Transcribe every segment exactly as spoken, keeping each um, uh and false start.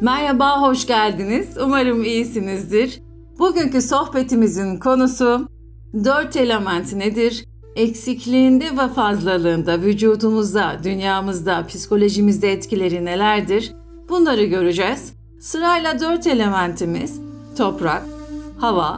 Merhaba, hoş geldiniz. Umarım iyisinizdir. Bugünkü sohbetimizin konusu dört element nedir? Eksikliğinde ve fazlalığında, vücudumuzda, dünyamızda, psikolojimizde etkileri nelerdir? Bunları göreceğiz. Sırayla dört elementimiz toprak, hava,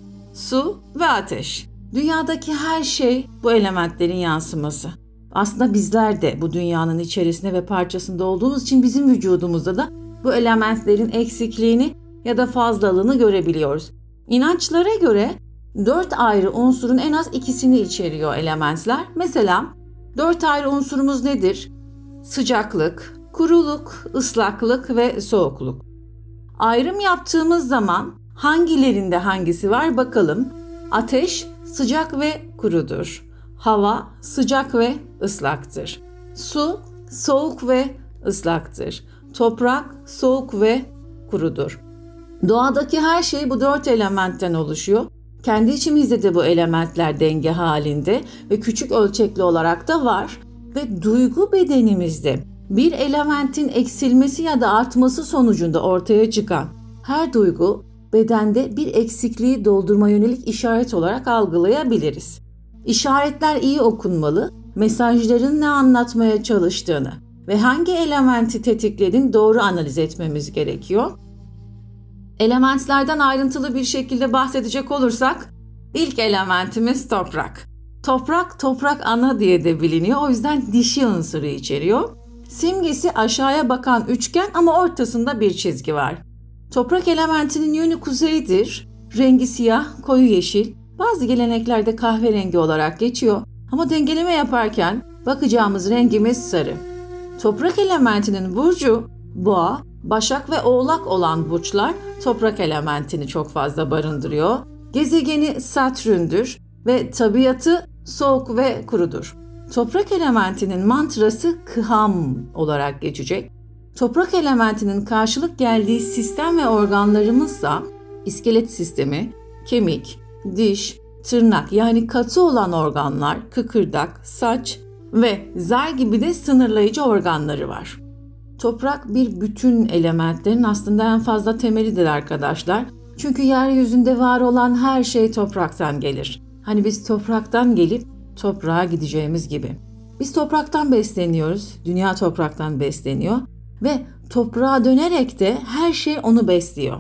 su ve ateş. Dünyadaki her şey bu elementlerin yansıması. Aslında bizler de bu dünyanın içerisinde ve parçasında olduğumuz için bizim vücudumuzda da bu elementlerin eksikliğini ya da fazlalığını görebiliyoruz. İnançlara göre dört ayrı unsurun en az ikisini içeriyor elementler. Mesela dört ayrı unsurumuz nedir? Sıcaklık, kuruluk, ıslaklık ve soğukluk. Ayrım yaptığımız zaman hangilerinde hangisi var bakalım. Ateş sıcak ve kurudur. Hava sıcak ve ıslaktır. Su soğuk ve ıslaktır. Toprak soğuk ve kurudur. Doğadaki her şey bu dört elementten oluşuyor. Kendi içimizde de bu elementler denge halinde ve küçük ölçekli olarak da var. Ve duygu bedenimizde bir elementin eksilmesi ya da artması sonucunda ortaya çıkan her duygu bedende bir eksikliği doldurma yönelik işaret olarak algılayabiliriz. İşaretler iyi okunmalı, mesajların ne anlatmaya çalıştığını ve hangi elementi tetiklediğini doğru analiz etmemiz gerekiyor. Elementlerden ayrıntılı bir şekilde bahsedecek olursak, ilk elementimiz toprak. Toprak, toprak ana diye de biliniyor, o yüzden dişi unsuru içeriyor. Simgesi aşağıya bakan üçgen ama ortasında bir çizgi var. Toprak elementinin yönü kuzeydir, rengi siyah, koyu yeşil, bazı geleneklerde kahverengi olarak geçiyor ama dengeleme yaparken bakacağımız rengimiz sarı. Toprak elementinin burcu Boğa, Başak ve Oğlak olan burçlar toprak elementini çok fazla barındırıyor. Gezegeni Satürn'dür ve tabiatı soğuk ve kurudur. Toprak elementinin mantrası Kıham olarak geçecek. Toprak elementinin karşılık geldiği sistem ve organlarımızsa iskelet sistemi, kemik, diş, tırnak yani katı olan organlar, kıkırdak, saç ve zar gibi de sınırlayıcı organları var. Toprak bir bütün elementlerin aslında en fazla temelidir arkadaşlar. Çünkü yeryüzünde var olan her şey topraktan gelir. Hani biz topraktan gelip toprağa gideceğimiz gibi. Biz topraktan besleniyoruz, dünya topraktan besleniyor ve toprağa dönerek de her şey onu besliyor.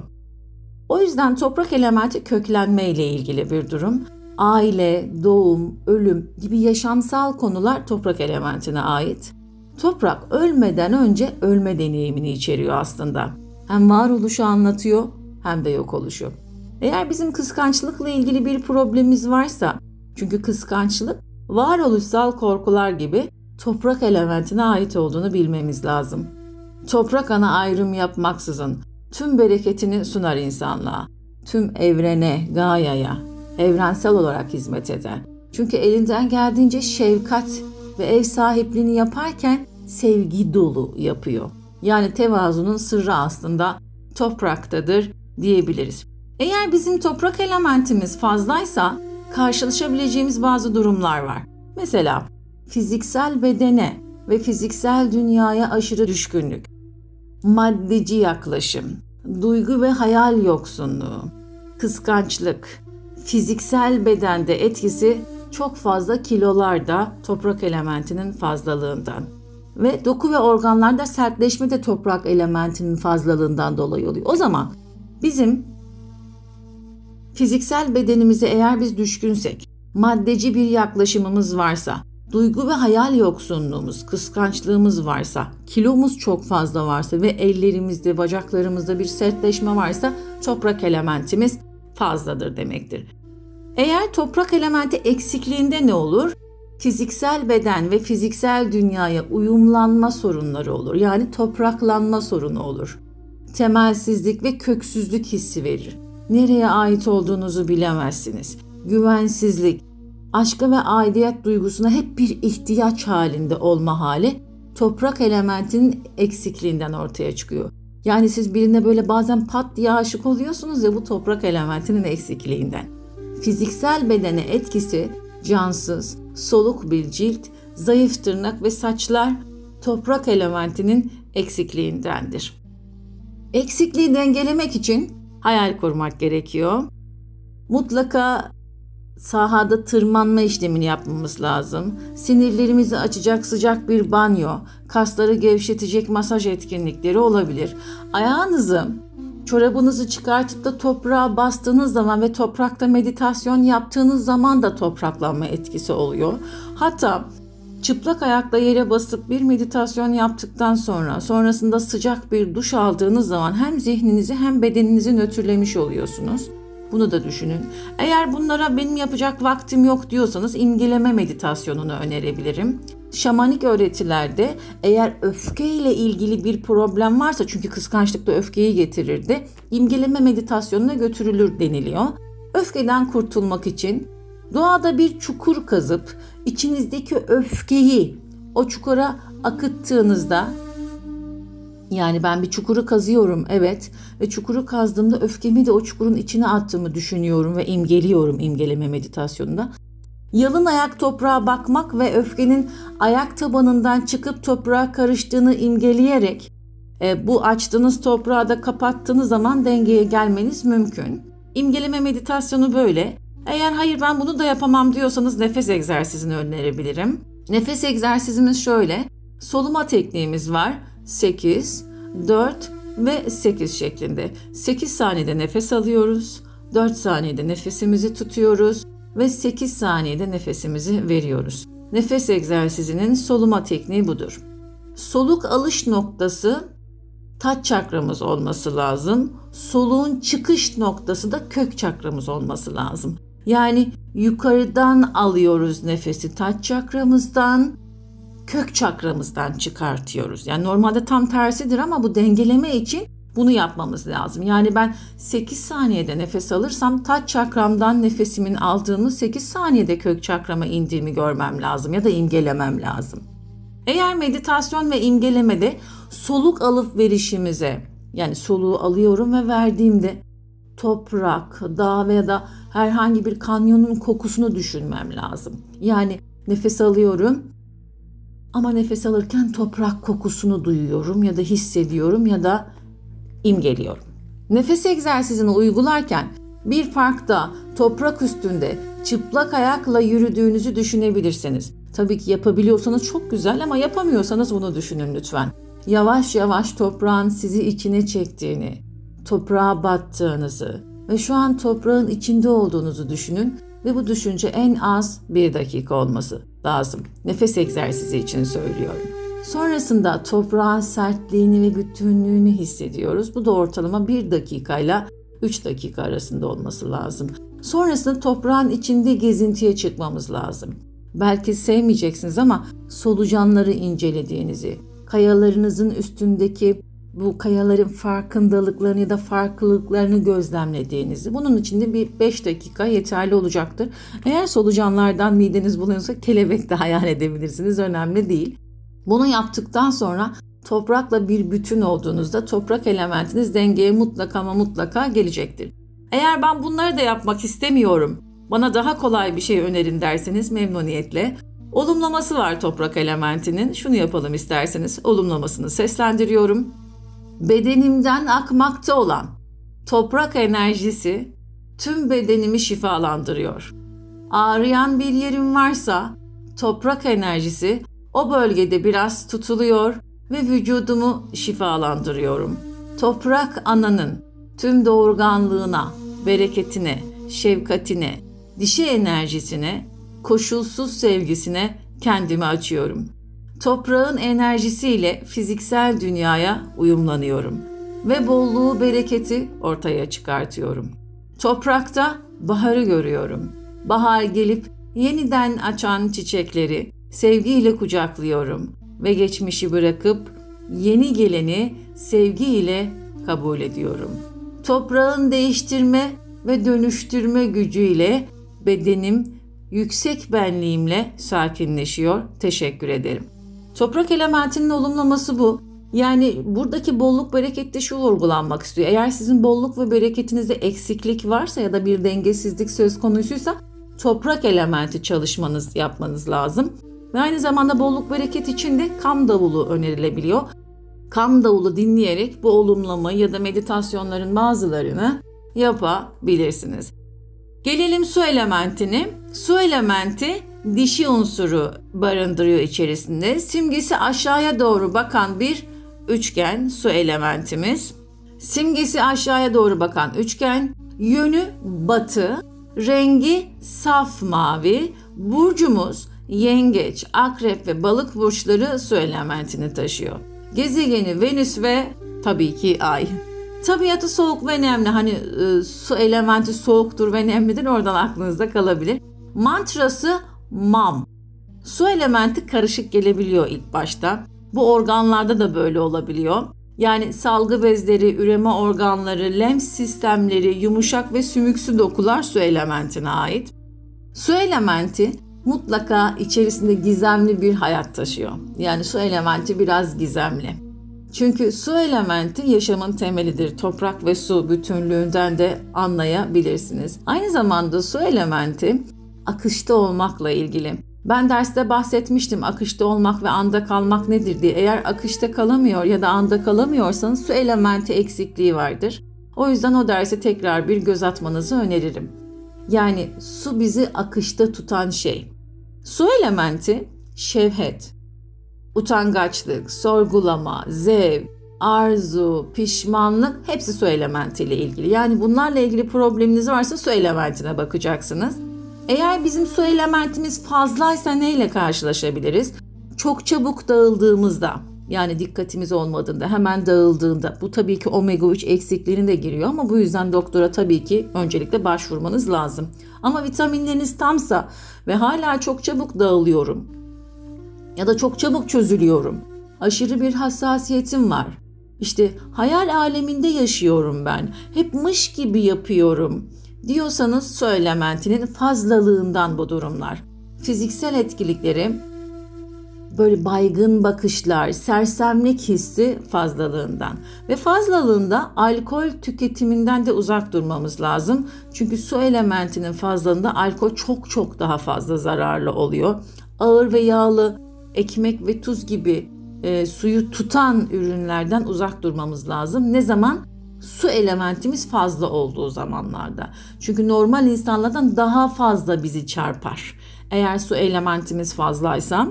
O yüzden toprak elementi köklenme ile ilgili bir durum. Aile, doğum, ölüm gibi yaşamsal konular toprak elementine ait. Toprak ölmeden önce ölme deneyimini içeriyor aslında. Hem varoluşu anlatıyor hem de yok oluşu. Eğer bizim kıskançlıkla ilgili bir problemimiz varsa, çünkü kıskançlık varoluşsal korkular gibi toprak elementine ait olduğunu bilmemiz lazım. Toprak ana ayrım yapmaksızın tüm bereketini sunar insanlığa, tüm evrene, gayaya, evrensel olarak hizmet eder. Çünkü elinden geldiğince şefkat ve ev sahipliğini yaparken sevgi dolu yapıyor. Yani tevazunun sırrı aslında topraktadır diyebiliriz. Eğer bizim toprak elementimiz fazlaysa karşılaşabileceğimiz bazı durumlar var. Mesela fiziksel bedene ve fiziksel dünyaya aşırı düşkünlük, maddeci yaklaşım, duygu ve hayal yoksunluğu, kıskançlık, fiziksel bedende etkisi çok fazla kilolarda toprak elementinin fazlalığından ve doku ve organlarda sertleşme de toprak elementinin fazlalığından dolayı oluyor. O zaman bizim fiziksel bedenimize eğer biz düşkünsek, maddeci bir yaklaşımımız varsa, duygu ve hayal yoksunluğumuz, kıskançlığımız varsa, kilomuz çok fazla varsa ve ellerimizde, bacaklarımızda bir sertleşme varsa toprak elementimiz fazladır demektir. Eğer toprak elementi eksikliğinde ne olur? Fiziksel beden ve fiziksel dünyaya uyumlanma sorunları olur. Yani topraklanma sorunu olur. Temelsizlik ve köksüzlük hissi verir. Nereye ait olduğunuzu bilemezsiniz. Güvensizlik, aşka ve aidiyet duygusuna hep bir ihtiyaç halinde olma hali toprak elementinin eksikliğinden ortaya çıkıyor. Yani siz birine böyle bazen pat diye aşık oluyorsunuz ya, bu toprak elementinin eksikliğinden. Fiziksel bedene etkisi cansız, soluk bir cilt, zayıf tırnak ve saçlar toprak elementinin eksikliğindendir. Eksikliği dengelemek için hayal kurmak gerekiyor. Mutlaka sahada tırmanma işlemini yapmamız lazım. Sinirlerimizi açacak sıcak bir banyo, kasları gevşetecek masaj etkinlikleri olabilir. Ayağınızı, çorabınızı çıkartıp da toprağa bastığınız zaman ve toprakta meditasyon yaptığınız zaman da topraklanma etkisi oluyor. Hatta çıplak ayakla yere basıp bir meditasyon yaptıktan sonra sonrasında sıcak bir duş aldığınız zaman hem zihninizi hem bedeninizi nötrlemiş oluyorsunuz. Bunu da düşünün. Eğer bunlara benim yapacak vaktim yok diyorsanız imgeleme meditasyonunu önerebilirim. Şamanik öğretilerde eğer öfke ile ilgili bir problem varsa, çünkü kıskançlık da öfkeyi getirirdi, imgeleme meditasyonuna götürülür deniliyor. Öfkeden kurtulmak için doğada bir çukur kazıp içinizdeki öfkeyi o çukura akıttığınızda, yani ben bir çukuru kazıyorum, evet, ve çukuru kazdığımda öfkemi de o çukurun içine attığımı düşünüyorum ve imgeliyorum imgeleme meditasyonunda. Yalın ayak toprağa bakmak ve öfkenin ayak tabanından çıkıp toprağa karıştığını imgeleyerek e, bu açtığınız toprağı da kapattığınız zaman dengeye gelmeniz mümkün. İmgeleme meditasyonu böyle. Eğer hayır ben bunu da yapamam diyorsanız nefes egzersizini önerebilirim. Nefes egzersizimiz şöyle. Soluma tekniğimiz var. sekiz, dört ve sekiz şeklinde. sekiz saniyede nefes alıyoruz. dört saniyede nefesimizi tutuyoruz ve sekiz saniyede nefesimizi veriyoruz. Nefes egzersizinin soluma tekniği budur. Soluk alış noktası taç çakramız olması lazım. Soluğun çıkış noktası da kök çakramız olması lazım. Yani yukarıdan alıyoruz nefesi taç çakramızdan, kök çakramızdan çıkartıyoruz. Yani normalde tam tersidir ama bu dengeleme için bunu yapmamız lazım. Yani ben sekiz saniyede nefes alırsam taç çakramdan nefesimin aldığını sekiz saniyede kök çakrama indiğimi görmem lazım ya da imgelemem lazım. Eğer meditasyon ve imgelemede soluk alıp verişimize, yani soluğu alıyorum ve verdiğimde toprak, dağ veya da herhangi bir kanyonun kokusunu düşünmem lazım. Yani nefes alıyorum ama nefes alırken toprak kokusunu duyuyorum ya da hissediyorum ya da imgeliyorum. Nefes egzersizini uygularken bir parkta toprak üstünde çıplak ayakla yürüdüğünüzü düşünebilirsiniz. Tabii ki yapabiliyorsanız çok güzel ama yapamıyorsanız bunu düşünün lütfen. Yavaş yavaş toprağın sizi içine çektiğini, toprağa battığınızı ve şu an toprağın içinde olduğunuzu düşünün ve bu düşünce en az bir dakika olması lazım. Nefes egzersizi için söylüyorum. Sonrasında toprağın sertliğini ve bütünlüğünü hissediyoruz. Bu da ortalama bir dakikayla üç dakika arasında olması lazım. Sonrasında toprağın içinde gezintiye çıkmamız lazım. Belki sevmeyeceksiniz ama solucanları incelediğinizi, kayalarınızın üstündeki bu kayaların farkındalıklarını ya da farklılıklarını gözlemlediğinizi, bunun için de bir beş dakika yeterli olacaktır. Eğer solucanlardan mideniz bulunuyorsa kelebek de hayal edebilirsiniz, önemli değil. Bunu yaptıktan sonra toprakla bir bütün olduğunuzda toprak elementiniz dengeye mutlaka ama mutlaka gelecektir. Eğer ben bunları da yapmak istemiyorum, bana daha kolay bir şey önerin derseniz memnuniyetle. Olumlaması var toprak elementinin. Şunu yapalım isterseniz. Olumlamasını seslendiriyorum. Bedenimden akmakta olan toprak enerjisi tüm bedenimi şifalandırıyor. Ağrıyan bir yerim varsa toprak enerjisi o bölgede biraz tutuluyor ve vücudumu şifalandırıyorum. Toprak ananın tüm doğurganlığına, bereketine, şefkatine, dişi enerjisine, koşulsuz sevgisine kendimi açıyorum. Toprağın enerjisiyle fiziksel dünyaya uyumlanıyorum ve bolluğu, bereketi ortaya çıkartıyorum. Toprakta baharı görüyorum. Bahar gelip yeniden açan çiçekleri sevgiyle kucaklıyorum ve geçmişi bırakıp yeni geleni sevgiyle kabul ediyorum. Toprağın değiştirme ve dönüştürme gücüyle bedenim yüksek benliğimle sakinleşiyor. Teşekkür ederim. Toprak elementinin olumlaması bu. Yani buradaki bolluk berekette şu vurgulanmak istiyor. Eğer sizin bolluk ve bereketinizde eksiklik varsa ya da bir dengesizlik söz konusuysa toprak elementi çalışmanız, yapmanız lazım. Ve aynı zamanda bolluk bereket için de kam davulu önerilebiliyor. Kam davulu dinleyerek bu olumlamayı ya da meditasyonların bazılarını yapabilirsiniz. Gelelim su elementine. Su elementi dişi unsuru barındırıyor içerisinde. Simgesi aşağıya doğru bakan bir üçgen su elementimiz. Simgesi aşağıya doğru bakan üçgen, yönü batı, rengi saf mavi, burcumuz yengeç, akrep ve balık burçları su elementini taşıyor. Gezegeni Venüs ve tabii ki Ay. Tabiatı soğuk ve nemli. Hani e, su elementi soğuktur ve nemlidir. Oradan aklınızda kalabilir. Mantrası mam. Su elementi karışık gelebiliyor ilk başta. Bu organlarda da böyle olabiliyor. Yani salgı bezleri, üreme organları, lenf sistemleri, yumuşak ve sümüksü dokular su elementine ait. Su elementi mutlaka içerisinde gizemli bir hayat taşıyor. Yani su elementi biraz gizemli. Çünkü su elementi yaşamın temelidir. Toprak ve su bütünlüğünden de anlayabilirsiniz. Aynı zamanda su elementi akışta olmakla ilgili. Ben derste bahsetmiştim akışta olmak ve anda kalmak nedir diye. Eğer akışta kalamıyor ya da anda kalamıyorsanız su elementi eksikliği vardır. O yüzden o derse tekrar bir göz atmanızı öneririm. Yani su bizi akışta tutan şey. Su elementi şevhet, utangaçlık, sorgulama, zevk, arzu, pişmanlık hepsi su elementiyle ilgili. Yani bunlarla ilgili probleminiz varsa su elementine bakacaksınız. Eğer bizim su elementimiz fazlaysa neyle karşılaşabiliriz? Çok çabuk dağıldığımızda, yani dikkatimiz olmadığında, hemen dağıldığında, bu tabii ki omega üç eksikliğine de giriyor ama bu yüzden doktora tabii ki öncelikle başvurmanız lazım. Ama vitaminleriniz tamsa ve hala çok çabuk dağılıyorum ya da çok çabuk çözülüyorum, aşırı bir hassasiyetim var, İşte hayal aleminde yaşıyorum ben, hep mış gibi yapıyorum diyorsanız su elementinin fazlalığından bu durumlar. Fiziksel etkilikleri böyle baygın bakışlar, sersemlik hissi fazlalığından ve fazlalığında alkol tüketiminden de uzak durmamız lazım. Çünkü su elementinin fazlalığında alkol çok çok daha fazla zararlı oluyor. Ağır ve yağlı ekmek ve tuz gibi e, suyu tutan ürünlerden uzak durmamız lazım. Ne zaman? Su elementimiz fazla olduğu zamanlarda. Çünkü normal insanlardan daha fazla bizi çarpar. Eğer su elementimiz fazlaysa,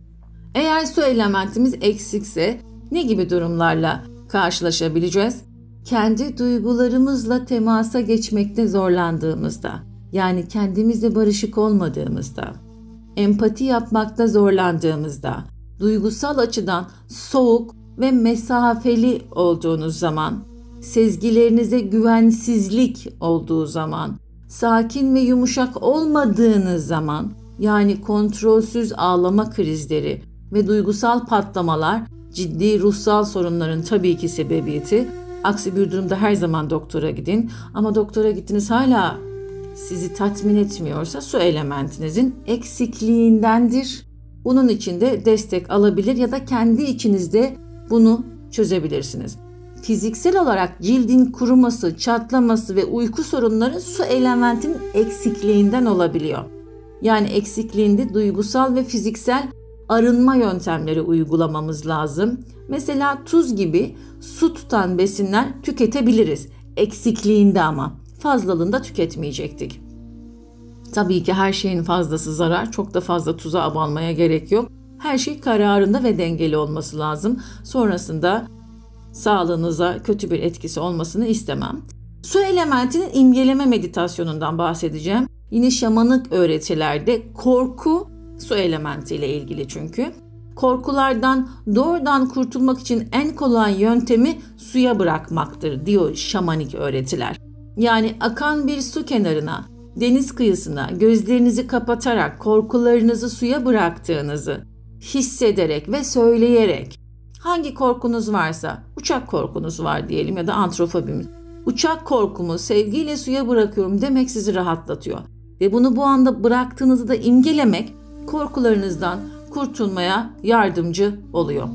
eğer su elementimiz eksikse ne gibi durumlarla karşılaşabileceğiz? Kendi duygularımızla temasa geçmekte zorlandığımızda, yani kendimizle barışık olmadığımızda, empati yapmakta zorlandığımızda, duygusal açıdan soğuk ve mesafeli olduğunuz zaman, sezgilerinize güvensizlik olduğu zaman, sakin ve yumuşak olmadığınız zaman, yani kontrolsüz ağlama krizleri ve duygusal patlamalar ciddi ruhsal sorunların tabii ki sebebiyeti. Aksi bir durumda her zaman doktora gidin. Ama doktora gittiniz hala sizi tatmin etmiyorsa su elementinizin eksikliğindendir. Bunun için de destek alabilir ya da kendi içinizde bunu çözebilirsiniz. Fiziksel olarak cildin kuruması, çatlaması ve uyku sorunları su elementinin eksikliğinden olabiliyor. Yani eksikliğinde duygusal ve fiziksel arınma yöntemleri uygulamamız lazım. Mesela tuz gibi su tutan besinler tüketebiliriz. Eksikliğinde ama fazlalığında tüketmeyecektik. Tabii ki her şeyin fazlası zarar. Çok da fazla tuza abanmaya gerek yok. Her şey kararında ve dengeli olması lazım. Sonrasında sağlığınıza kötü bir etkisi olmasını istemem. Su elementinin imgeleme meditasyonundan bahsedeceğim. Yine şamanlık öğretilerde korku su elementiyle ilgili çünkü. Korkulardan doğrudan kurtulmak için en kolay yöntemi suya bırakmaktır diyor şamanik öğretiler. Yani akan bir su kenarına, deniz kıyısına gözlerinizi kapatarak korkularınızı suya bıraktığınızı hissederek ve söyleyerek, hangi korkunuz varsa, uçak korkunuz var diyelim ya da antrofobimiz, uçak korkumu sevgiyle suya bırakıyorum demek sizi rahatlatıyor. Ve bunu bu anda bıraktığınızı da imgelemek korkularınızdan kurtulmaya yardımcı oluyor.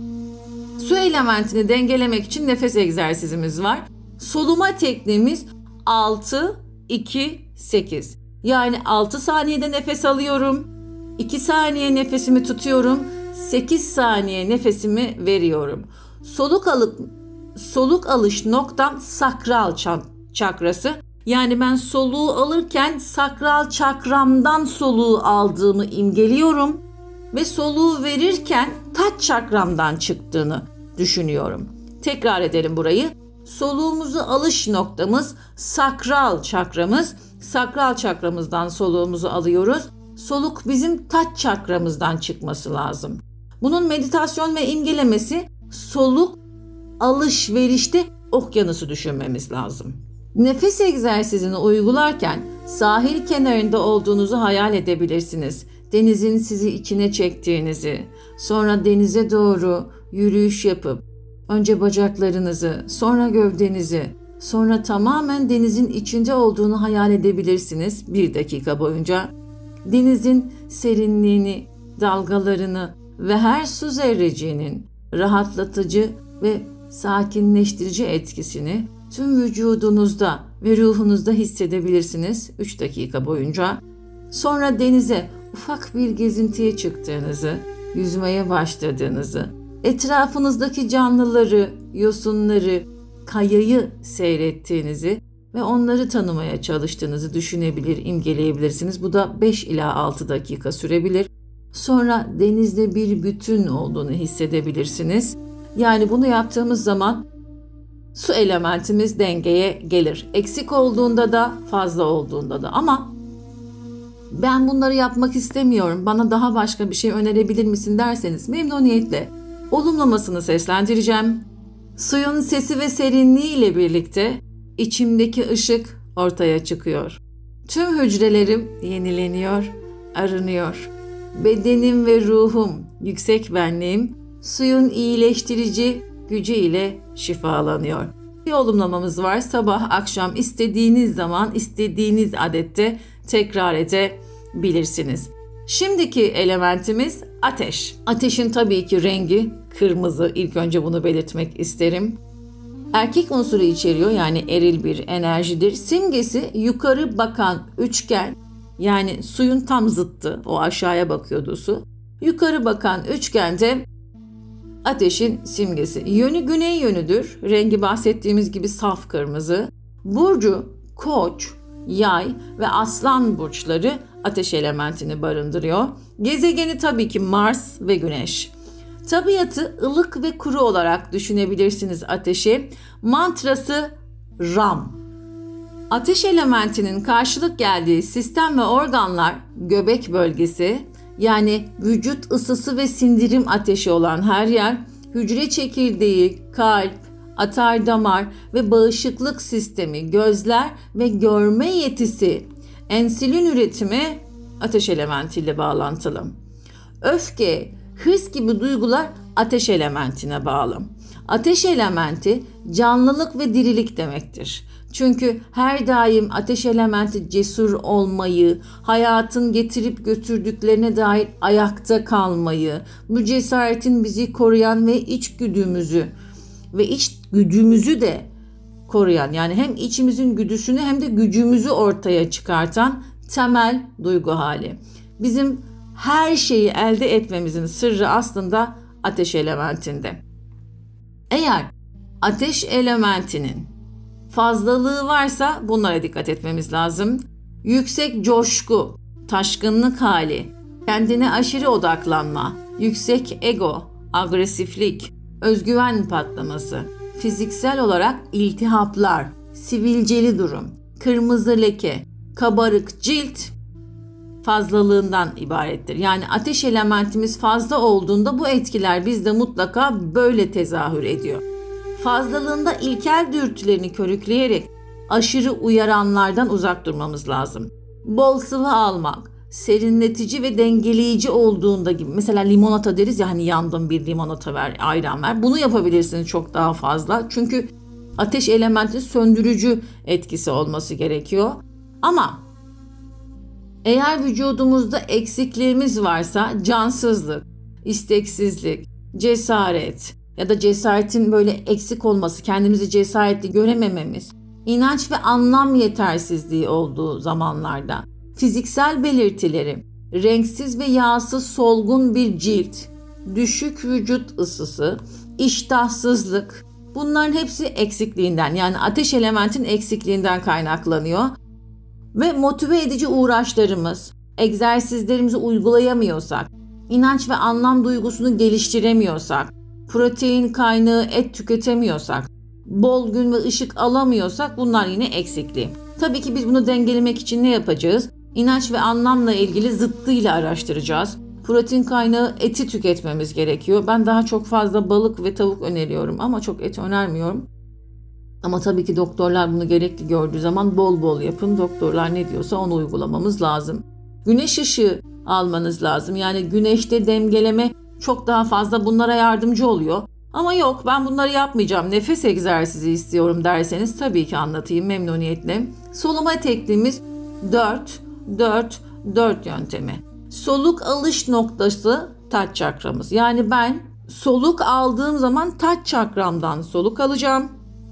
Su elementini dengelemek için nefes egzersizimiz var. Soluma tekniğimiz altı iki sekiz. Yani altı saniyede nefes alıyorum, iki saniye nefesimi tutuyorum, sekiz saniye nefesimi veriyorum. Soluk alıp soluk alış noktam sakral çakrası. Yani ben soluğu alırken sakral çakramdan soluğu aldığımı imgeliyorum ve soluğu verirken taç çakramdan çıktığını düşünüyorum. Tekrar edelim burayı. Soluğumuzu alış noktamız sakral çakramız. Sakral çakramızdan soluğumuzu alıyoruz. Soluk bizim taç çakramızdan çıkması lazım. Bunun meditasyon ve imgelemesi soluk alışverişte okyanusu düşünmemiz lazım. Nefes egzersizini uygularken sahil kenarında olduğunuzu hayal edebilirsiniz. Denizin sizi içine çektiğinizi, sonra denize doğru yürüyüş yapıp önce bacaklarınızı, sonra gövdenizi, sonra tamamen denizin içinde olduğunu hayal edebilirsiniz bir dakika boyunca. Denizin serinliğini, dalgalarını ve her su zerreciğinin rahatlatıcı ve sakinleştirici etkisini tüm vücudunuzda ve ruhunuzda hissedebilirsiniz üç dakika boyunca. Sonra denize ufak bir gezintiye çıktığınızı, yüzmeye başladığınızı, etrafınızdaki canlıları, yosunları, kayayı seyrettiğinizi ve onları tanımaya çalıştığınızı düşünebilir, imgeleyebilirsiniz. Bu da beş ila altı dakika sürebilir. Sonra denizde bir bütün olduğunu hissedebilirsiniz. Yani bunu yaptığımız zaman su elementimiz dengeye gelir. Eksik olduğunda da, fazla olduğunda da. Ama ben bunları yapmak istemiyorum, bana daha başka bir şey önerebilir misin derseniz memnuniyetle olumlamasını seslendireceğim. Suyun sesi ve serinliği ile birlikte içimdeki ışık ortaya çıkıyor. Tüm hücrelerim yenileniyor, arınıyor. Bedenim ve ruhum, yüksek benliğim suyun iyileştirici gücü ile şifalanıyor. Bir olumlamamız var. Sabah, akşam istediğiniz zaman, istediğiniz adette tekrar edebilirsiniz. Şimdiki elementimiz ateş. Ateşin tabii ki rengi kırmızı. İlk önce bunu belirtmek isterim. Erkek unsuru içeriyor, yani eril bir enerjidir. Simgesi yukarı bakan üçgen, yani suyun tam zıttı, o aşağıya bakıyordu su. Yukarı bakan üçgende ateşin simgesi. Yönü güney yönüdür. Rengi bahsettiğimiz gibi saf kırmızı. Burcu Koç, Yay ve Aslan burçları ateş elementini barındırıyor. Gezegeni tabii ki Mars ve Güneş. Tabiatı ılık ve kuru olarak düşünebilirsiniz ateşi. Mantrası Ram. Ateş elementinin karşılık geldiği sistem ve organlar göbek bölgesi, yani vücut ısısı ve sindirim ateşi olan her yer, hücre çekirdeği, kalp, atardamar ve bağışıklık sistemi, gözler ve görme yetisi, ensülin üretimi ateş elementiyle bağlantılı. Öfke, hırs gibi duygular ateş elementine bağlı. Ateş elementi canlılık ve dirilik demektir. Çünkü her daim ateş elementi cesur olmayı, hayatın getirip götürdüklerine dair ayakta kalmayı, bu cesaretin bizi koruyan ve iç güdümüzü ve iç güdümüzü de koruyan, yani hem içimizin güdüsünü hem de gücümüzü ortaya çıkartan temel duygu hali. Bizim her şeyi elde etmemizin sırrı aslında ateş elementinde. Eğer ateş elementinin fazlalığı varsa bunlara dikkat etmemiz lazım. Yüksek coşku, taşkınlık hali, kendine aşırı odaklanma, yüksek ego, agresiflik, özgüven patlaması, fiziksel olarak iltihaplar, sivilceli durum, kırmızı leke, kabarık cilt fazlalığından ibarettir. Yani ateş elementimiz fazla olduğunda bu etkiler bizde mutlaka böyle tezahür ediyor. Fazlalığında ilkel dürtülerini körükleyerek aşırı uyaranlardan uzak durmamız lazım. Bol sıvı almak, serinletici ve dengeleyici olduğunda gibi. Mesela limonata deriz ya, hani yandım bir limonata ver, ayran ver. Bunu yapabilirsiniz çok daha fazla. Çünkü ateş elementi söndürücü etkisi olması gerekiyor. Ama eğer vücudumuzda eksikliğimiz varsa cansızlık, isteksizlik, cesaret ya da cesaretin böyle eksik olması, kendimizi cesaretli göremememiz, inanç ve anlam yetersizliği olduğu zamanlarda fiziksel belirtileri, renksiz ve yağsız solgun bir cilt, düşük vücut ısısı, iştahsızlık, bunların hepsi eksikliğinden, yani ateş elementin eksikliğinden kaynaklanıyor. Ve motive edici uğraşlarımız, egzersizlerimizi uygulayamıyorsak, inanç ve anlam duygusunu geliştiremiyorsak, protein kaynağı et tüketemiyorsak, bol gün ve ışık alamıyorsak bunlar yine eksikliği. Tabii ki biz bunu dengelemek için ne yapacağız? İnanç ve anlamla ilgili zıttıyla araştıracağız. Protein kaynağı eti tüketmemiz gerekiyor. Ben daha çok fazla balık ve tavuk öneriyorum ama çok et önermiyorum. Ama tabii ki doktorlar bunu gerekli gördüğü zaman bol bol yapın. Doktorlar ne diyorsa onu uygulamamız lazım. Güneş ışığı almanız lazım. Yani güneşte demgeleme çok daha fazla bunlara yardımcı oluyor. Ama yok, ben bunları yapmayacağım, nefes egzersizi istiyorum derseniz tabii ki anlatayım memnuniyetle. Soluma tekniğimiz dört dört dört yöntemi. Soluk alış noktası taç çakramız. Yani ben soluk aldığım zaman taç çakramdan soluk alacağım.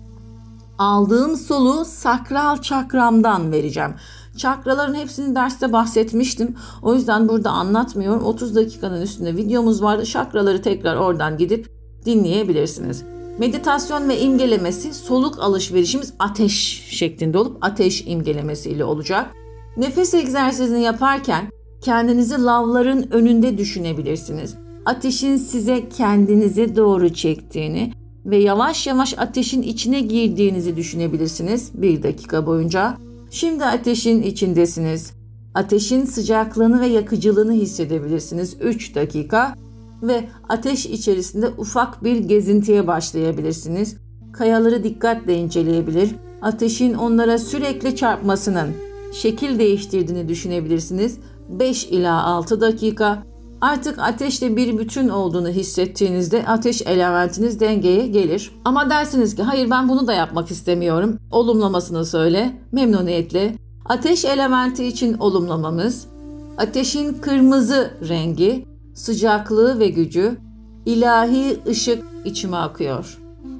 Aldığım soluğu sakral çakramdan vereceğim. Çakraların hepsini derste bahsetmiştim. O yüzden burada anlatmıyorum. otuz dakikanın üstünde videomuz vardı. Çakraları tekrar oradan gidip dinleyebilirsiniz. Meditasyon ve imgelemesi, soluk alışverişimiz ateş şeklinde olup ateş imgelemesiyle olacak. Nefes egzersizini yaparken kendinizi lavların önünde düşünebilirsiniz. Ateşin size kendinize doğru çektiğini ve yavaş yavaş ateşin içine girdiğinizi düşünebilirsiniz bir dakika boyunca. Şimdi ateşin içindesiniz. Ateşin sıcaklığını ve yakıcılığını hissedebilirsiniz üç dakika ve ateş içerisinde ufak bir gezintiye başlayabilirsiniz. Kayaları dikkatle inceleyebilir, ateşin onlara sürekli çarpmasının şekil değiştirdiğini düşünebilirsiniz. beş ila altı dakika. Artık ateşle bir bütün olduğunu hissettiğinizde ateş elementiniz dengeye gelir. Ama dersiniz ki hayır, ben bunu da yapmak istemiyorum. Olumlamasını söyle memnuniyetle. Ateş elementi için olumlamamız: ateşin kırmızı rengi, sıcaklığı ve gücü, ilahi ışık içime akıyor.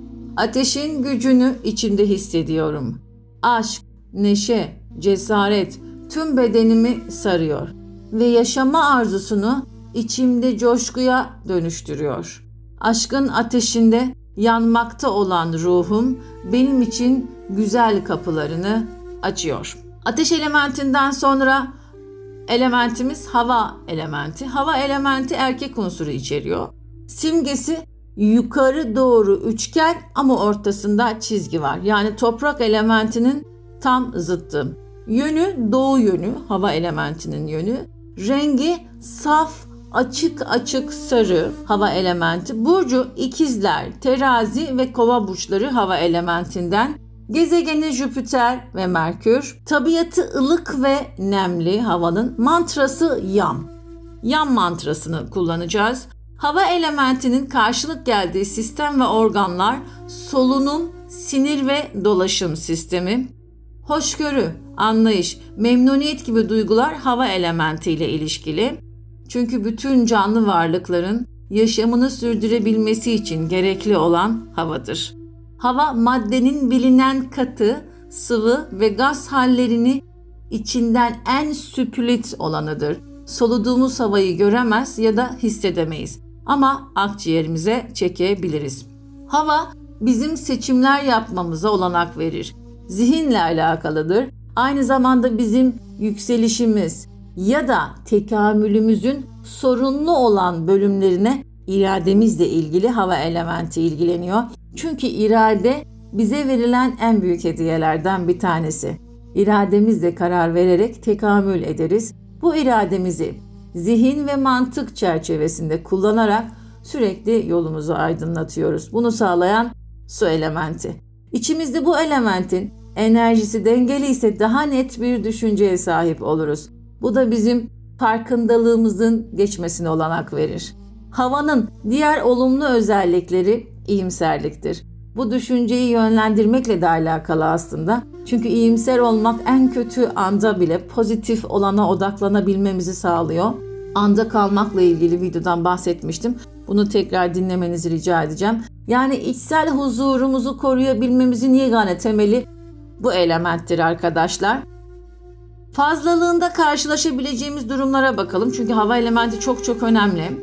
Ateşin gücünü içimde hissediyorum. Aşk, neşe, cesaret tüm bedenimi sarıyor ve yaşama arzusunu içimde coşkuya dönüştürüyor. Aşkın ateşinde yanmakta olan ruhum benim için güzel kapılarını açıyor. Ateş elementinden sonra elementimiz hava elementi. Hava elementi erkek unsuru içeriyor. Simgesi yukarı doğru üçgen ama ortasında çizgi var. Yani toprak elementinin tam zıttı. Yönü doğu yönü, hava elementinin yönü. Rengi saf, açık açık sarı, hava elementi. Burcu ikizler, terazi ve kova burçları hava elementinden. Gezegeni Jüpiter ve Merkür. Tabiatı ılık ve nemli havanın. Mantrası yam. Yam mantrasını kullanacağız. Hava elementinin karşılık geldiği sistem ve organlar solunum, sinir ve dolaşım sistemi. Hoşgörü, anlayış, memnuniyet gibi duygular hava elementiyle ilişkili. Çünkü bütün canlı varlıkların yaşamını sürdürebilmesi için gerekli olan havadır. Hava maddenin bilinen katı, sıvı ve gaz hallerini içinden en süpülit olanıdır. Soluduğumuz havayı göremez ya da hissedemeyiz ama akciğerimize çekebiliriz. Hava bizim seçimler yapmamıza olanak verir. Zihinle alakalıdır. Aynı zamanda bizim yükselişimiz ya da tekamülümüzün sorunlu olan bölümlerine irademizle ilgili hava elementi ilgileniyor. Çünkü irade bize verilen en büyük hediyelerden bir tanesi. İrademizle karar vererek tekamül ederiz. Bu irademizi zihin ve mantık çerçevesinde kullanarak sürekli yolumuzu aydınlatıyoruz. Bunu sağlayan su elementi. İçimizde bu elementin enerjisi dengeli ise daha net bir düşünceye sahip oluruz. Bu da bizim farkındalığımızın geçmesine olanak verir. Havanın diğer olumlu özellikleri iyimserliktir. Bu düşünceyi yönlendirmekle de alakalı aslında. Çünkü iyimser olmak en kötü anda bile pozitif olana odaklanabilmemizi sağlıyor. Anda kalmakla ilgili videodan bahsetmiştim. Bunu tekrar dinlemenizi rica edeceğim. Yani içsel huzurumuzu koruyabilmemizin yegane temeli bu elementtir arkadaşlar. Fazlalığında karşılaşabileceğimiz durumlara bakalım. Çünkü hava elementi çok çok önemli.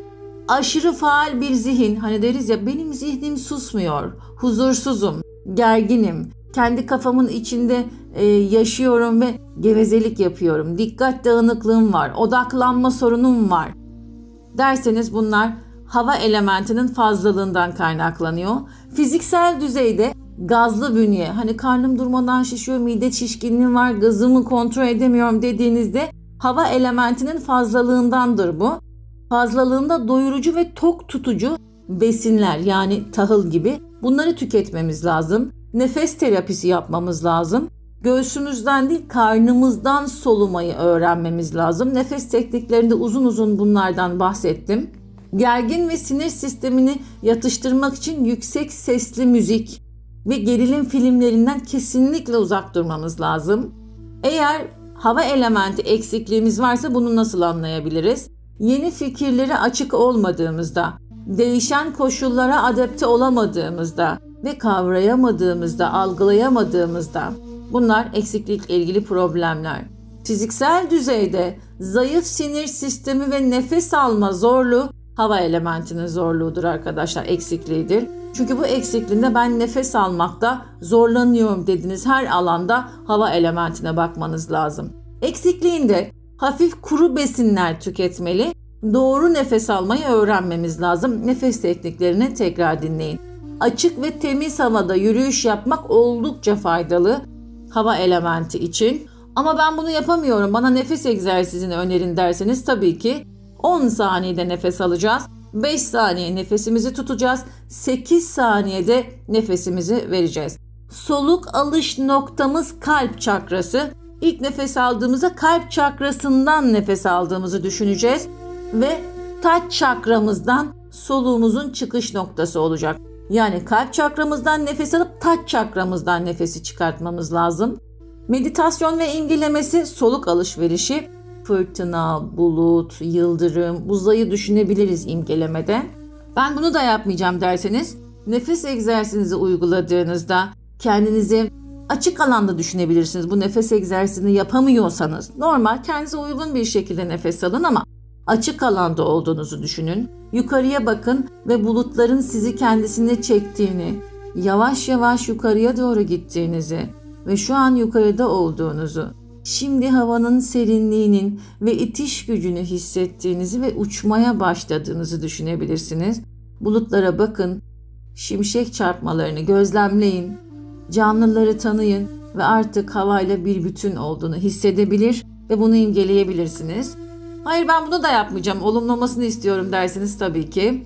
Aşırı faal bir zihin, hani deriz ya benim zihnim susmuyor, huzursuzum, gerginim, kendi kafamın içinde e, yaşıyorum ve gevezelik yapıyorum, dikkat dağınıklığım var, odaklanma sorunum var derseniz bunlar hava elementinin fazlalığından kaynaklanıyor. Fiziksel düzeyde gazlı bünye, hani karnım durmadan şişiyor, mide şişkinliğim var, gazımı kontrol edemiyorum dediğinizde hava elementinin fazlalığındandır bu. Fazlalığında doyurucu ve tok tutucu besinler, yani tahıl gibi, bunları tüketmemiz lazım. Nefes terapisi yapmamız lazım. Göğsümüzden değil karnımızdan solumayı öğrenmemiz lazım. Nefes tekniklerinde uzun uzun bunlardan bahsettim. Gergin ve sinir sistemini yatıştırmak için yüksek sesli müzik ve gerilim filmlerinden kesinlikle uzak durmamız lazım. Eğer hava elementi eksikliğimiz varsa bunu nasıl anlayabiliriz? Yeni fikirlere açık olmadığımızda, değişen koşullara adapte olamadığımızda ve kavrayamadığımızda, algılayamadığımızda, bunlar eksiklikle ilgili problemler. Fiziksel düzeyde zayıf sinir sistemi ve nefes alma zorluğu hava elementinin zorluğudur arkadaşlar, eksikliğidir. Çünkü bu eksikliğinde ben nefes almakta zorlanıyorum dediğiniz her alanda hava elementine bakmanız lazım. Eksikliğinde hafif kuru besinler tüketmeli, doğru nefes almayı öğrenmemiz lazım. Nefes tekniklerini tekrar dinleyin. Açık ve temiz havada yürüyüş yapmak oldukça faydalı hava elementi için. Ama ben bunu yapamıyorum, bana nefes egzersizini önerin derseniz tabii ki on saniyede nefes alacağız. beş saniye nefesimizi tutacağız. sekiz saniyede nefesimizi vereceğiz. Soluk alış noktamız kalp çakrası. İlk nefes aldığımızda kalp çakrasından nefes aldığımızı düşüneceğiz ve taç çakramızdan soluğumuzun çıkış noktası olacak. Yani kalp çakramızdan nefes alıp taç çakramızdan nefesi çıkartmamız lazım. Meditasyon ve imgelemesi soluk alışverişi, fırtına, bulut, yıldırım, uzayı düşünebiliriz imgelemede. Ben bunu da yapmayacağım derseniz nefes egzersizinizi uyguladığınızda kendinizi açık alanda düşünebilirsiniz. Bu nefes egzersizini yapamıyorsanız normal kendinize uygun bir şekilde nefes alın ama açık alanda olduğunuzu düşünün. Yukarıya bakın ve bulutların sizi kendisine çektiğini, yavaş yavaş yukarıya doğru gittiğinizi ve şu an yukarıda olduğunuzu, şimdi havanın serinliğinin ve itiş gücünü hissettiğinizi ve uçmaya başladığınızı düşünebilirsiniz. Bulutlara bakın, şimşek çarpmalarını gözlemleyin, canlıları tanıyın ve artık havayla bir bütün olduğunu hissedebilir ve bunu imgeleyebilirsiniz. Hayır ben bunu da yapmayacağım, olumlamasını istiyorum derseniz tabii ki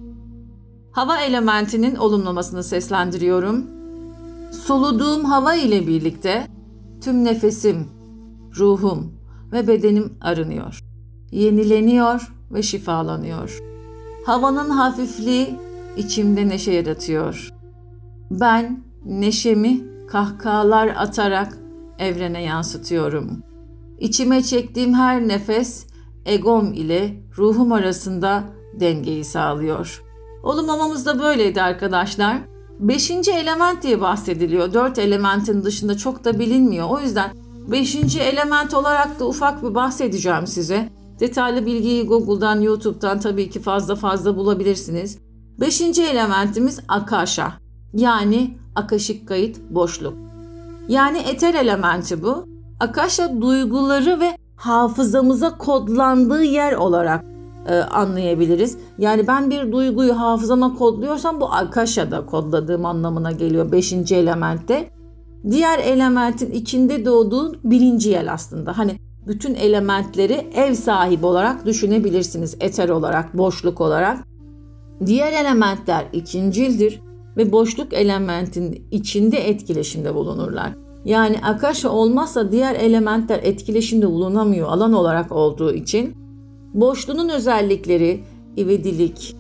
hava elementinin olumlamasını seslendiriyorum. Soluduğum hava ile birlikte tüm nefesim, ruhum ve bedenim arınıyor, yenileniyor ve şifalanıyor. Havanın hafifliği içimde neşe yaratıyor. Ben neşemi kahkahalar atarak evrene yansıtıyorum. İçime çektiğim her nefes egom ile ruhum arasında dengeyi sağlıyor. Olumlamamız da böyleydi arkadaşlar. Beşinci element diye bahsediliyor. Dört elementin dışında çok da bilinmiyor. O yüzden beşinci element olarak da ufak bir bahsedeceğim size. Detaylı bilgiyi Google'dan, YouTube'dan tabii ki fazla fazla bulabilirsiniz. Beşinci elementimiz Akasha. Yani akaşik kayıt, boşluk. Yani eter elementi bu. Akasha duyguları ve hafızamıza kodlandığı yer olarak e, anlayabiliriz. Yani ben bir duyguyu hafızama kodluyorsam bu Akasha'da kodladığım anlamına geliyor beşinci elementte. Diğer elementin içinde doğduğu birinci el aslında. Hani bütün elementleri ev sahibi olarak düşünebilirsiniz. Eter olarak, boşluk olarak. Diğer elementler ikincildir ve boşluk elementin içinde etkileşimde bulunurlar. Yani Akasha olmazsa diğer elementler etkileşimde bulunamıyor alan olarak olduğu için. Boşluğun özellikleri ivedilik,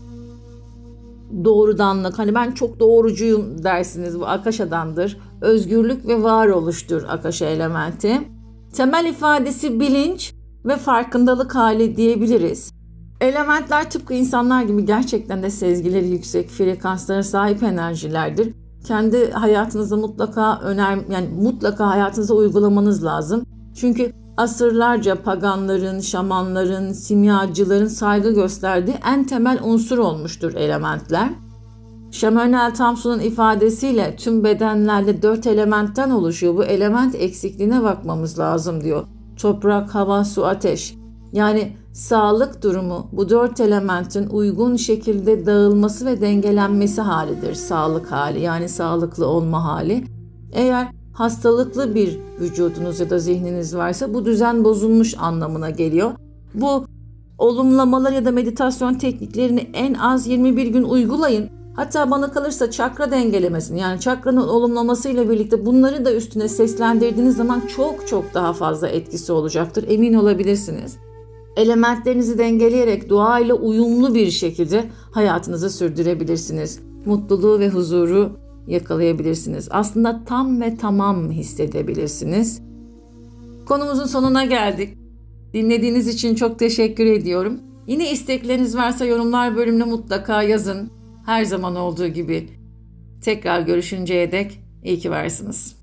doğrudanlık, hani ben çok doğrucuyum dersiniz, bu Akasha'dandır. Özgürlük ve varoluştur Akasha elementi. Temel ifadesi bilinç ve farkındalık hali diyebiliriz. Elementler tıpkı insanlar gibi gerçekten de sezgileri yüksek, frekanslara sahip enerjilerdir. Kendi hayatınızda mutlaka öner, yani mutlaka hayatınıza uygulamanız lazım. Çünkü asırlarca paganların, şamanların, simyacıların saygı gösterdiği en temel unsur olmuştur elementler. Şamanel Thompson'un ifadesiyle tüm bedenlerde dört elementten oluşuyor. Bu element eksikliğine bakmamız lazım diyor. Toprak, hava, su, ateş. Yani sağlık durumu bu dört elementin uygun şekilde dağılması ve dengelenmesi halidir. Sağlık hali, yani sağlıklı olma hali. Eğer hastalıklı bir vücudunuz ya da zihniniz varsa bu düzen bozulmuş anlamına geliyor. Bu olumlamalar ya da meditasyon tekniklerini en az yirmi bir gün uygulayın. Hatta bana kalırsa çakra dengelemesini, yani çakranın olumlamasıyla birlikte bunları da üstüne seslendirdiğiniz zaman çok çok daha fazla etkisi olacaktır. Emin olabilirsiniz. Elementlerinizi dengeleyerek doğayla uyumlu bir şekilde hayatınızı sürdürebilirsiniz. Mutluluğu ve huzuru yakalayabilirsiniz. Aslında tam ve tamam hissedebilirsiniz. Konumuzun sonuna geldik. Dinlediğiniz için çok teşekkür ediyorum. Yine istekleriniz varsa yorumlar bölümüne mutlaka yazın. Her zaman olduğu gibi tekrar görüşünceye dek iyi ki varsınız.